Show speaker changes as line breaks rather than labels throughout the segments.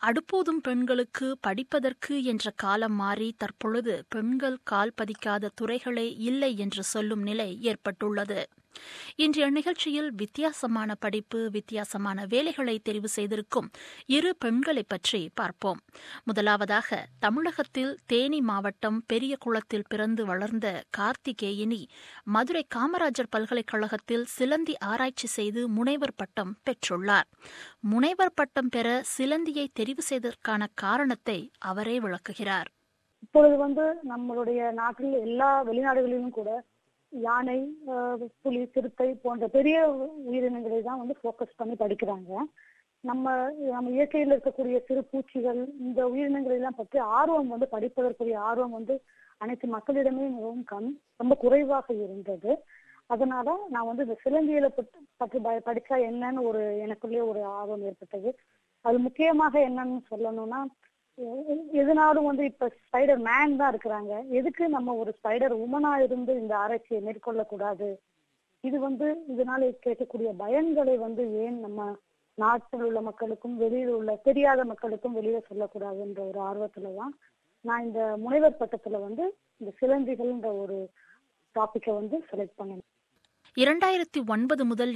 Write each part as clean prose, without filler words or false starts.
அடுப்போதும் பெண்களுக்கு படிப்பதற்கு என்ற காலம் மாறி தற்பொழுது பெண்கள் கால் பதிக்காத துறைகளே இல்லை என்று சொல்லும் நிலை ஏற்பட்டுள்ளது. இன்றைய நிகழ்ச்சியில் வித்தியாசமான படிப்பு, வித்தியாசமான வேலைகளை தெரிவு செய்திருக்கும் இரு பெண்களை பற்றி பார்ப்போம். முதலாவதாக, தமிழகத்தில் தேனி மாவட்டம் பெரியகுளத்தில் பிறந்து வளர்ந்த கார்த்திகேயினி மதுரை காமராஜர் பல்கலைக்கழகத்தில் சிலந்தி ஆராய்ச்சி செய்து முனைவர் பட்டம் பெற்றுள்ளார். முனைவர் பட்டம் பெற சிலந்தியை தெரிவு செய்ததற்கான காரணத்தை அவரே விளக்குகிறார்.
இப்பொழுது நம்மளுடைய நாட்டில் எல்லா வெளிநாடுகளிலும் கூட யானை, புலி, சிறுத்தை போன்ற பெரிய உயிரினங்களை தான் ஃபோக்கஸ் பண்ணி படிக்கிறாங்க. நம்ம இயற்கையில் இருக்கக்கூடிய சிறு பூச்சிகள், இந்த உயிரினங்களை எல்லாம் பற்றி ஆர்வம் படிப்பதற்குரிய ஆர்வம் அனைத்து மக்களிடமே மிகவும் ரொம்ப குறைவாக இருந்தது. அதனால நான் இந்த சிலந்தியில பற்றி படிச்சா என்னன்னு எனக்குள்ளே ஒரு ஆர்வம் ஏற்பட்டது. அது முக்கியமாக என்னன்னு சொல்லணும்னா, எதுனாலும் இப்ப ஸ்பைடர் மேன் தான் இருக்கிறாங்க, எதுக்கு நம்ம ஒரு ஸ்பைடர் உமனா இருந்து இந்த ஆராய்ச்சியை மேற்கொள்ள கூடாது? இது இதனால கேட்கக்கூடிய பயன்களை ஏன் நம்ம நாட்டில் உள்ள மக்களுக்கும் வெளியில் உள்ள தெரியாத மக்களுக்கும் வெளியில சொல்லக்கூடாதுன்ற ஒரு ஆர்வத்துலதான் நான் இந்த முனைவர் பட்டத்துல இந்த சிலந்திகள்ன்ற ஒரு டாபிக்கை செலக்ட் பண்ணேன்.
2009 முதல்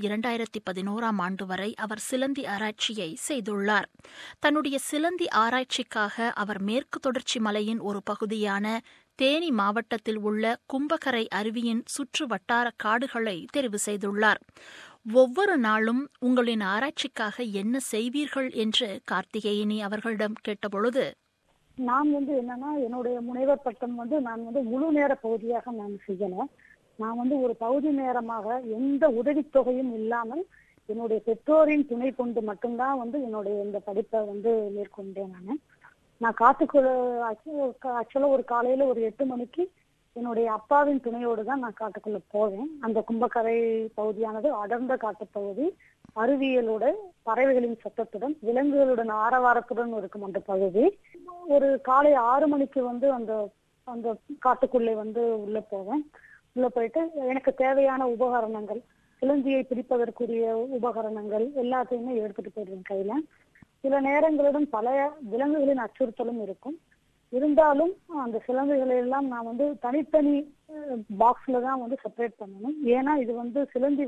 2011 ஆண்டு வரை அவர் சிலந்தி ஆராய்ச்சியை செய்துள்ளார். தன்னுடைய சிலந்தி ஆராய்ச்சிக்காக அவர் மேற்கு தொடர்ச்சி மலையின் ஒரு பகுதியான தேனி மாவட்டத்தில் உள்ள கும்பகரை அருவியின் சுற்று வட்டார காடுகளை தெரிவு செய்துள்ளார். ஒவ்வொரு நாளும் உங்களின் ஆராய்ச்சிக்காக என்ன செய்வீர்கள் என்று கார்த்திகேயினி அவர்களிடம் கேட்டபொழுது,
நான் என்னன்னா, என்னுடைய முனைவர் பட்டம் நான் முழு நேர பகுதியாக நான் செய்யல. நான் ஒரு பகுதி நேரமாக எந்த உதவித்தொகையும் இல்லாமல் என்னுடைய பெற்றோரின் துணை கொண்டு மட்டும்தான் என்னுடைய இந்த படிப்பை மேற்கொண்டேன். நான் காட்டுக்குள்ள ஆக்சுவலா ஒரு காலையில ஒரு 8 மணிக்கு என்னுடைய அப்பாவின் துணையோடு தான் நான் காட்டுக்குள்ள போவேன். அந்த கும்பக்கரை பகுதியானது அடர்ந்த காட்டுப்பகுதி, அறிவியலோட பறவைகளின் சத்தத்துடன் விலங்குகளுடன் ஆரவாரத்துடன் இருக்கும் அந்த பகுதி. ஒரு காலை 6 மணிக்கு அந்த அந்த காட்டுக்குள்ளே உள்ள போவேன். உள்ள போயிட்டு எனக்கு தேவையான உபகரணங்கள், சிலந்தியை பிடிப்பதற்குரிய உபகரணங்கள் எல்லாத்தையுமே எடுத்துட்டு போயிடுவேன் கையில. சில நேரங்களுடன் பல விலங்குகளின் அச்சுறுத்தலும் இருக்கும். இருந்தாலும் அந்த சிலந்திகளை எல்லாம் நான் தனித்தனி பாக்ஸ்ல தான் செப்பரேட் பண்ணணும். ஏன்னா இது சிலந்தி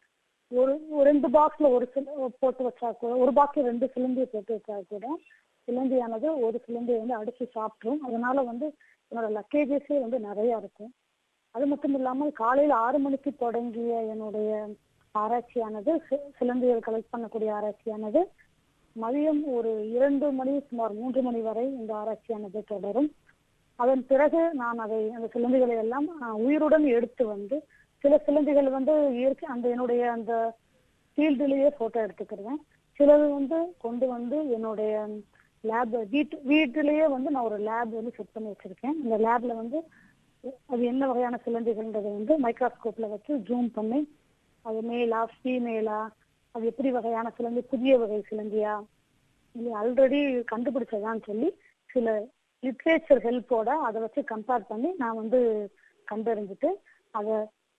ஒரு 2 பாக்ஸ்ல போட்டு வச்சா கூட, ஒரு பாக்ஸ்ல 2 சிலந்தியை போட்டு வச்சா கூட சிலந்தியானது ஒரு சிலந்தியை அடிச்சு சாப்பிட்ரும். அதனால என்னோட லக்கேஜஸே நிறைய இருக்கும். அது மட்டும் இல்லாமல் காலையில 6 மணிக்கு தொடங்கிய என்னுடைய ஆராய்ச்சியானது, சிலந்திகள் கலெக்ட் பண்ணக்கூடிய ஆராய்ச்சியானது மதியம் ஒரு 2 மணி சுமார் 3 மணி வரை இந்த ஆராய்ச்சியானது தொடரும். அதன் பிறகு நான் அந்த சிலந்திகளை எல்லாம் உயிருடன் எடுத்து சில சிலந்திகள் இயற்கை என்னுடைய அந்த ஃபீல்டுலயே போட்டோ எடுத்துக்கிடுவேன். சிலது கொண்டு என்னுடைய லேப் வீட்டிலேயே நான் ஒரு லேப் செட் பண்ணி வச்சிருக்கேன். இந்த லேப்ல அது என்ன வகையான சிலந்திகள்ன்றதை மைக்ரோஸ்கோப்ல வச்சு ஜூம் பண்ணி அது மேலா ஃபீமேலா, அது எப்படி வகையான சிலந்தி, புதிய வகை சிலந்தியா, இல்லை ஆல்ரெடி கண்டுபிடிச்சதான்னு சொல்லி சில லிட்ரேச்சர் ஹெல்ப்போட அதை வச்சு கம்பேர் பண்ணி நான் கண்டறிஞ்சிட்டு அதை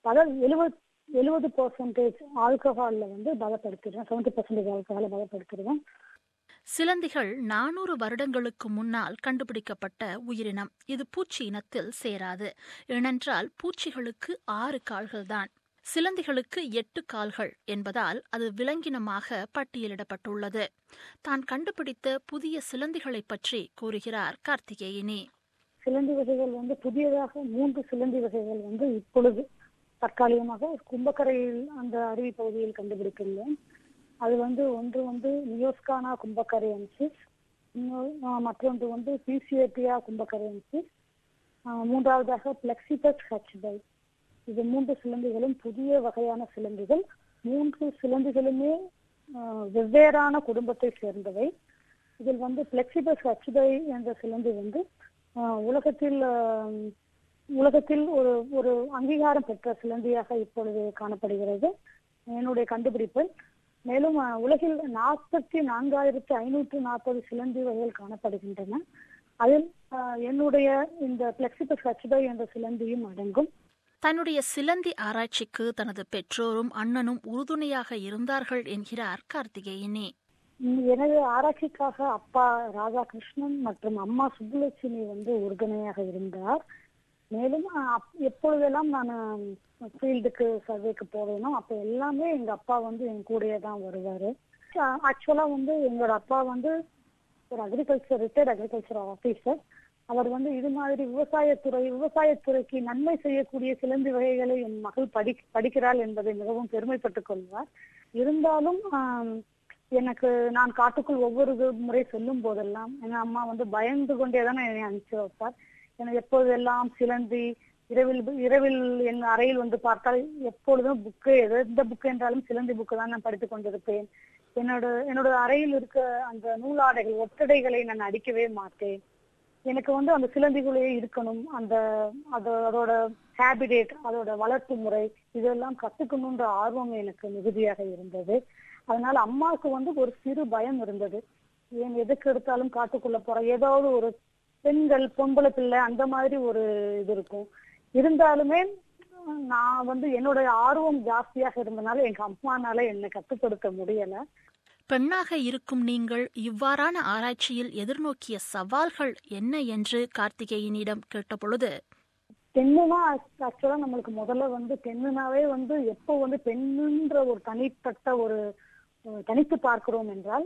70% ஆல்கஹால்ல பதப்படுத்திடுவேன். 70% ஆல்கஹால பதப்படுத்திடுவேன்.
சிலந்திகள் 400 வருடங்களுக்கு முன்னால் கண்டுபிடிக்கப்பட்ட உயிரினம். இது பூச்சி இனத்தில் சேராது. ஏனென்றால் பூச்சிகளுக்கு 6 கால்கள்தான், சிலந்திகளுக்கு 8 கால்கள் என்பதால் அது விலங்கினமாக பட்டியலிடப்பட்டுள்ளது. தான் கண்டுபிடித்த புதிய சிலந்திகளை பற்றி கூறுகிறார் கார்த்திகேயினி.
சிலந்தி வகைகள் புதியதாக 3 சிலந்தி வகைகள் இப்பொழுது தற்காலிகமாக கும்பக்கரையில் அந்த அருவி பகுதியில் கண்டுபிடித்துள்ளேன். அது ஒன்று நியோஸ்கானா கும்பக்கரையன்சிஸ், மற்றொன்று பீசியேட்டியா கும்பக்கரையன்சிஸ், மூன்றாவதாக பிளெக்சிபஸ் ஹச்பை. இது 3 சிலந்திகளும் புதிய வகையான சிலந்திகள். 3 சிலந்திகளுமே வெவ்வேறான குடும்பத்தை சேர்ந்தவை. இதில் பிளெக்சிபஸ் ஹச்பை என்ற சிலந்தி உலகத்தில் ஒரு அங்கீகாரம் பெற்ற சிலந்தியாக இப்பொழுது காணப்படுகிறது, என்னுடைய கண்டுபிடிப்பு. மேலும் உலகில் 44,540 சிலந்தி வகைகள் காணப்படுகின்றன. அதில் என்னுடைய இந்த பிளெக்சிபஸ் ஹச்பை என்ற சிலந்தியும் அடங்கும்.
தன்னுடைய சிலந்தி ஆராய்ச்சிக்கு தனது பெற்றோரும் அண்ணனும் உறுதுணையாக இருந்தார்கள் என்கிறார் கார்த்திகேயினி.
எனது ஆராய்ச்சிக்காக அப்பா ராதாகிருஷ்ணன் மற்றும் அம்மா சுப்புலட்சுமி வந்து உறுதுணையாக இருந்தார். மேலும் எப்பொழுதெல்லாம் நான் ஃபீல்டுக்கு சர்வேக்கு போவேனோ அப்ப எல்லாமே எங்க அப்பா வந்து என் கூடயே தான் வருவாரு. ஆக்சுவலா வந்து எங்களோட அப்பா வந்து ஒரு ரிட்டையர்ட் அக்ரிகல்ச்சர் ஆபீசர். அவர் வந்து இது மாதிரி விவசாயத்துறைக்கு நன்மை செய்யக்கூடிய சிலந்தி வகைகளை என் மகள் படிக்கிறாள் என்பதை மிகவும் பெருமைப்பட்டுக் கொள்வார். இருந்தாலும் நான் காட்டுக்குள் ஒவ்வொரு முறை செல்லும் போதெல்லாம் எங்க அம்மா வந்து பயந்து கொண்டேதான் என்னை அனுப்பிச்சு வைப்பார். எனக்கு எப்போதெல்லாம் சிலந்தி இரவில் என் அறையில் வந்து பார்த்தால் எப்பொழுதும் எந்த புக்கு என்றாலும் சிலந்தி புக்கு தான் நான் படித்துக் கொண்டிருப்பேன். என்னோட அறையில் இருக்க அந்த நூலாடைகள் ஒட்டடைகளை நான் அடிக்கவே மாட்டேன். எனக்கு வந்து அந்த சிலந்திகளே இருக்கணும், அதோட ஹேபிடேட், அதோட வளர்ப்பு முறை இதெல்லாம் கத்துக்கணும்ன்ற ஆர்வம் எனக்கு மிகுதியாக இருந்தது. அதனால அம்மாவுக்கு வந்து ஒரு சிறு பயம் இருந்தது. ஏன் எதுக்கு எடுத்தாலும் காட்டுக்குள்ள போற ஏதாவது ஒரு பொம்பளை பிள்ளை அந்த மாதிரி ஒரு இது இருக்கும். இருந்தாலுமே நான் வந்து என்னோட ஆர்வம் ஜாஸ்தியாக இருந்தனால எங்க அம்மானால என்னை கட்டுப்படுத்த முடியல.
பெண்ணாக இருக்கும் நீங்கள் இவ்வாறான ஆராய்ச்சியில் எதிர்நோக்கிய சவால்கள் என்ன என்று கார்த்திகேயனிடம் கேட்டபொழுது,
பெண்ணுனா ஆக்சுவலா நம்மளுக்கு முதல்ல வந்து பெண்ணுனாவே வந்து எப்போ வந்து பெண்ணுன்ற ஒரு தனிப்பட்ட ஒரு தனித்து பார்க்கிறோம் என்றால்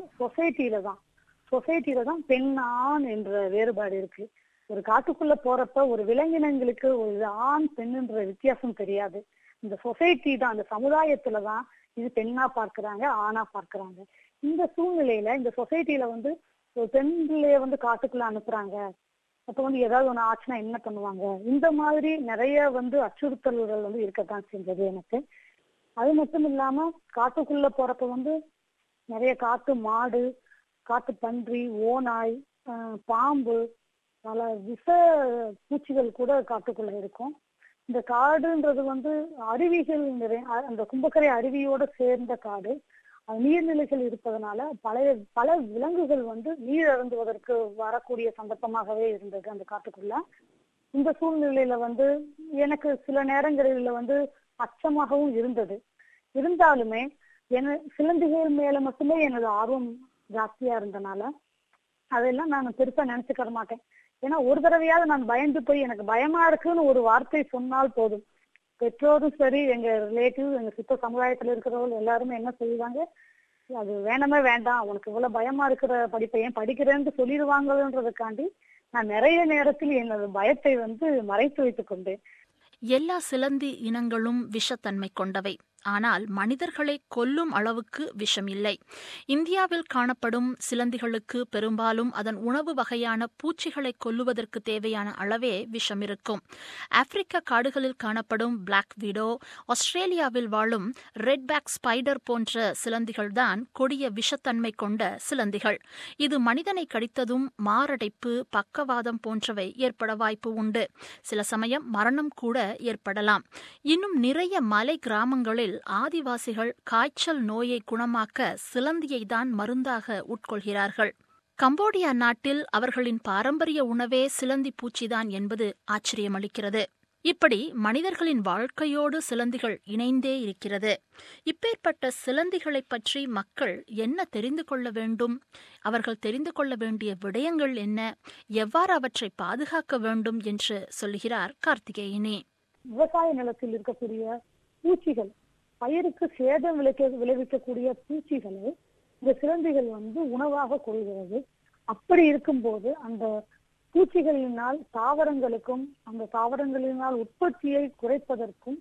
சொசைட்டில தான் பெண் ஆண் என்ற வேறுபாடு இருக்கு. ஒரு காட்டுக்குள்ள போறப்ப ஒரு விலங்கினங்களுக்கு ஒரு ஆண் பெண்ணுன்ற வித்தியாசம் தெரியாது. இந்த சொசைட்டி தான், அந்த சமுதாயத்துலதான் இது பெண்ணா பார்க்கிறாங்க, ஆணா பார்க்கிறாங்க. இந்த சூழ்நிலையில இந்த சொசைட்டில வந்து ஒரு பெண் பிள்ளைய வந்து காட்டுக்குள்ள அனுப்புறாங்க, அப்ப வந்து ஏதாவது ஒண்ணு ஆச்சுன்னா என்ன பண்ணுவாங்க, இந்த மாதிரி நிறைய வந்து அச்சுறுத்தல்கள் வந்து இருக்கத்தான் செஞ்சது எனக்கு. அது மட்டும் இல்லாம காட்டுக்குள்ள போறப்ப வந்து நிறைய காட்டு மாடு, காட்டு பன்றி, ஓநாய், பாம்பு, பல விஷ பூச்சிகள் கூட காட்டுக்குள்ள இருக்கும். இந்த காடுன்றது வந்து அருவிகள் அந்த கும்பக்கரை அருவியோட சேர்ந்த காடு. நீர்நிலைகள் இருப்பதனால பல விலங்குகள் வந்து நீர் அருந்துவதற்கு வரக்கூடிய சந்தர்ப்பமாகவே இருந்தது அந்த காட்டுக்குள்ள. இந்த சூழ்நிலையில வந்து எனக்கு சில நேரங்களில வந்து அச்சமாகவும் இருந்தது. இருந்தாலுமே சிலந்திகள் மேல மட்டுமே எனது ஆர்வம் ஜாஸ்தியா இருந்தனால அதெல்லாம் நான் பெருசா நினைச்சுக்க மாட்டேன். ஏன்னா ஒரு தடவையாவது நான் பயந்து போய் எனக்கு பயமா இருக்குன்னு ஒரு வார்த்தை சொன்னால் போதும், பெற்றோரும் சரி, எங்க ரிலேட்டிவ், எங்க சுத்த சமுதாயத்துல இருக்கிறவங்க எல்லாருமே என்ன செய்வாங்க, அது வேணாமே வேண்டாம், உனக்கு இவ்வளவு பயமா இருக்கிற படிப்பை ஏன் படிக்கிறேன்னு சொல்லிடுவாங்கன்றதுக்காண்டி நான் நிறைய நேரத்தில் எனது பயத்தை வந்து மறைத்து வைத்துக் கொண்டேன்.
எல்லா சிலந்தி இனங்களும் விஷத்தன்மை கொண்டவை. ஆனால் மனிதர்களை கொல்லும் அளவுக்கு விஷம் இல்லை. இந்தியாவில் காணப்படும் சிலந்திகளுக்கு பெரும்பாலும் அதன் உணவு வகையான பூச்சிகளை கொல்லுவதற்கு தேவையான அளவே விஷம் இருக்கும். ஆப்பிரிக்க காடுகளில் காணப்படும் பிளாக் விடோ, ஆஸ்திரேலியாவில் வாழும் ரெட் பேக் ஸ்பைடர் போன்ற சிலந்திகள்தான் கொடிய விஷத்தன்மை கொண்ட சிலந்திகள். இது மனிதனை கடித்ததும் மாரடைப்பு, பக்கவாதம் போன்றவை ஏற்பட வாய்ப்பு உண்டு. சில சமயம் மரணம் கூட ஏற்படலாம். இன்னும் நிறைய மலை கிராமங்களில் ஆதிவாசிகள் காய்ச்சல் நோயை குணமாக்க சிலந்தியை தான் மருந்தாக உட்கொள்கிறார்கள். கம்போடியா நாட்டில் அவர்களின் பாரம்பரிய உணவே சிலந்தி பூச்சிதான் என்பது ஆச்சரியமளிக்கிறது. இப்படி மனிதர்களின் வாழ்க்கையோடு சிலந்திகள் இணைந்தே இருக்கிறது. இப்பேற்பட்ட சிலந்திகளை பற்றி மக்கள் என்ன தெரிந்து கொள்ள வேண்டும்? அவர்கள் தெரிந்து கொள்ள வேண்டிய விடயங்கள் என்ன? எவ்வாறு அவற்றை பாதுகாக்க வேண்டும் என்று சொல்லுகிறார் கார்த்திகேயனி.
விவசாய நிலத்தில் இருக்கக்கூடிய பூச்சிகள், பயிருக்கு சேதம் விளைவிக்கக்கூடிய பூச்சிகளை இந்த சிலந்திகள் வந்து உணவாக கொள்கிறது. அப்படி இருக்கும்போது அந்த பூச்சிகளினால் தாவரங்களுக்கும் அந்த தாவரங்களினால் உற்பத்தியை குறைப்பதற்கும்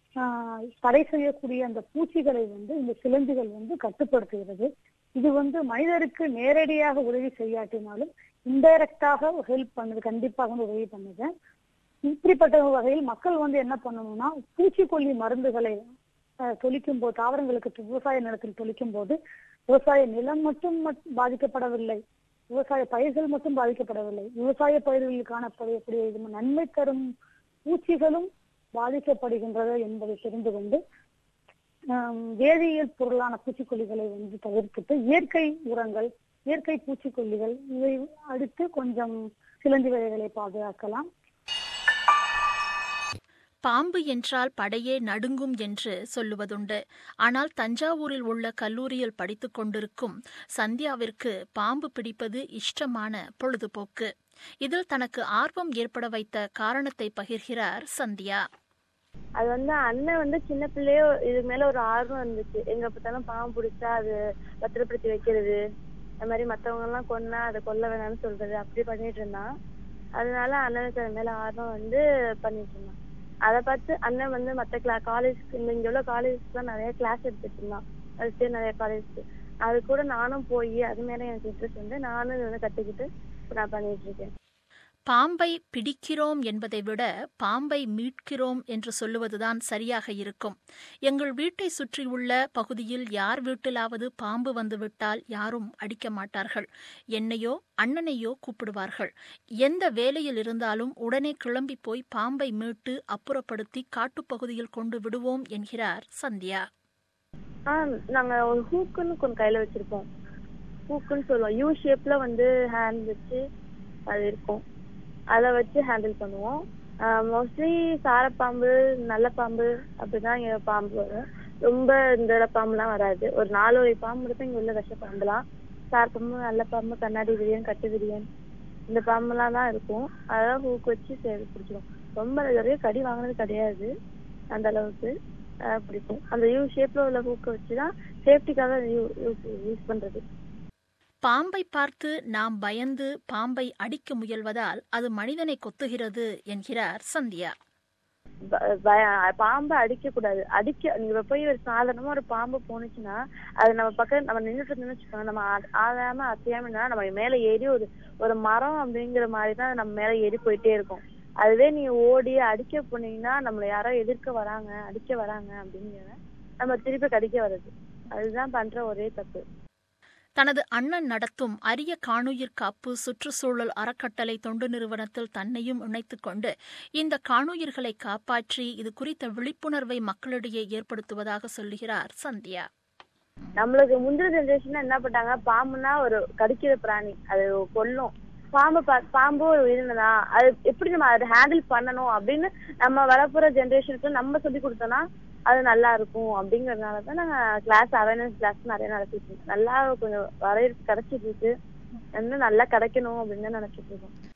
தடை செய்யக்கூடிய அந்த பூச்சிகளை வந்து இந்த சிலந்திகள் வந்து கட்டுப்படுத்துகிறது. இது வந்து மனிதருக்கு நேரடியாக உதவி செய்யாட்டினாலும் இன்டைரக்டாக ஹெல்ப் பண்ணுது, கண்டிப்பாக வந்து உதவி பண்ணுது. இப்படிப்பட்ட வகையில் மக்கள் வந்து என்ன பண்ணணும்னா, பூச்சிக்கொல்லி மருந்துகளை தொளிக்கும் போது, தாவரங்களுக்கு விவசாய நிலத்தில் தொளிக்கும் போது விவசாய நிலம் மட்டும் பாதிக்கப்படவில்லை, விவசாய பயிர்கள் மட்டும் பாதிக்கப்படவில்லை, விவசாய பயிர்களில் காணப்படக்கூடிய நன்மை தரும் பூச்சிகளும் பாதிக்கப்படுகின்றது என்பதை தெரிந்து கொண்டு வேதியியல் பொருளான பூச்சிக்கொல்லிகளை வந்து தவிர்த்துட்டு இயற்கை உரங்கள், இயற்கை பூச்சிக்கொல்லிகள் இவை அடித்து கொஞ்சம் சிலந்தி வகைகளை பாதுகாக்கலாம்.
பாம்பு என்றால் படையே நடுங்கும் என்று சொல்லுவதுண்டு. ஆனால் தஞ்சாவூரில் உள்ள கல்லூரியில் படித்துக் கொண்டிருக்கும் சந்தியாவிற்கு பாம்பு பிடிப்பது இஷ்டமான பொழுதுபோக்கு. இதில் தனக்கு ஆர்வம் ஏற்பட வைத்த காரணத்தை பகிர்கிறார் சந்தியா.
அது அண்ணன் சின்ன பிள்ளையோ இது மேல ஒரு ஆர்வம் இருந்துச்சு. எங்க பார்த்தாலும் பாம்பு பிடிச்சா அது பத்திரப்படுத்தி வைக்கிறது, அது மாதிரி மத்தவங்க எல்லாம் கொன்னா அதை கொல்ல வேணாம்னு சொல்றது, அப்படி பண்ணிட்டு இருந்தான். அதனால அண்ணனுக்கு அது மேல ஆர்வம் பண்ணிட்டு இருந்தான். அதை பார்த்து அண்ணன் மத்த காலேஜ்க்கு இங்க உள்ள காலேஜ்க்குலாம் நிறைய கிளாஸ் எடுத்துட்டு இருந்தான். அது நிறைய காலேஜ்க்கு அது கூட நானும் போய் அது மேல எனக்கு இன்ட்ரெஸ்ட் நானும் இதை கத்துக்கிட்டு நான் பண்ணிட்டு இருக்கேன்.
பாம்பை பிடிக்கிறோம் என்பதை விட பாம்பை மீட்கிறோம் என்று சொல்லுவதுதான் சரியாக இருக்கும். எங்கள் வீட்டை சுற்றியுள்ள பகுதியில் யார் வீட்டிலாவது பாம்பு வந்துவிட்டால் யாரும் அடிக்க மாட்டார்கள். என்னையோ அண்ணனையோ கூப்பிடுவார்கள். எந்த வேலையில் இருந்தாலும் உடனே கிளம்பி போய் பாம்பை மீட்டு அப்புறப்படுத்தி காட்டுப்பகுதியில் கொண்டு விடுவோம் என்கிறார் சந்தியா.
நாங்க ஒரு ஹூக்குன்னு கொஞ்சம் கையில வச்சிருப்போம். ஹூக்குன்னு சொல்லுவோம். யூ ஷேப்ல ஹேண்ட் வச்சு அது இருக்கும். அதை வச்சு ஹேண்டில் பண்ணுவோம். மோஸ்ட்லி சாரப்பாம்பு, நல்ல பாம்பு அப்படிதான் இங்க பாம்பு வரும். ரொம்ப இந்த பாம்புலாம் வராது. ஒரு 4 வகை பாம்பு இருக்கும் இங்க உள்ள விஷ பாம்புலாம். சாரப்பாம்பு, நல்ல பாம்பு, கண்ணாடி விரியன், கட்டு விரியன், இந்த பாம்புலாம் தான் இருக்கும். அதான் ஹூக் வச்சு பிடிச்சிடும். ரொம்ப நிறைய கடி வாங்கினது கிடையாது அந்த அளவுக்கு. பிடிக்கும். அந்த யூ ஷேப்ல உள்ள ஹூக்கை வச்சுதான் சேஃப்டிக்காக யூஸ் பண்றது.
பாம்பை பார்த்து நாம் பயந்து பாம்பை அடிக்க முயல்வதால் அது மனிதனை கொத்துகிறது என்கிறார் சந்தியா.
பாம்பை அடிக்க கூடாது. நீங்க போய் ஒரு சாதாரணமா ஒரு பாம்பு போனுச்சுன்னா அது நம்ம பக்கம் நம்ம நின்றுட்டு இருந்தோம்னு வச்சுக்கோங்க, நம்ம ஆகாம அசையாம நம்ம மேல ஏறி ஒரு மரம் அப்படிங்கிற மாதிரிதான் நம்ம மேல ஏறி போயிட்டே இருக்கும். அதுவே நீங்க ஓடி அடிக்க போனீங்கன்னா நம்மள யாரோ எதிர்க்க வராங்க, அடிக்க வராங்க அப்படிங்கிற நம்ம திருப்பி கடிக்க வர்றது. அதுதான் பண்ற ஒரே தப்பு.
தனது அண்ணன் நடத்தும் அரிய காணுயிர் காப்பு சுற்றுச்சூழல் அறக்கட்டளை தொண்டு நிறுவனத்தில் தன்னையும் இணைத்துக் கொண்டு இந்த காணுயிர்களை காப்பாற்றி இது குறித்த விழிப்புணர்வை மக்களிடையே ஏற்படுத்துவதாக சொல்லுகிறார் சந்தியா.
நம்மளுக்கு முந்தின ஜெனரேஷன் என்ன பண்ணாங்க, பாம்புனா ஒரு கடிக்கிற பிராணி, அது கொல்லும். பாம்பு ஒரு உயிரினதான், அது எப்படி நம்ம அதை ஹேண்டில் பண்ணணும் அப்படின்னு நம்ம வரப்போற ஜெனரேஷனுக்கு நம்ம சொல்லி கொடுத்தோம்னா அது நல்லா இருக்கும். அப்படிங்கறதுனாலதான் நாங்க அவேர்னஸ் கிளாஸ் நிறைய நடத்திட்டு இருக்கோம். நல்லா கொஞ்சம் வரவேற்பு கிடைச்சிட்டு இருக்கு. நல்லா கிடைக்கணும் அப்படின்னு தான் நினைச்சிட்டு இருக்கோம்.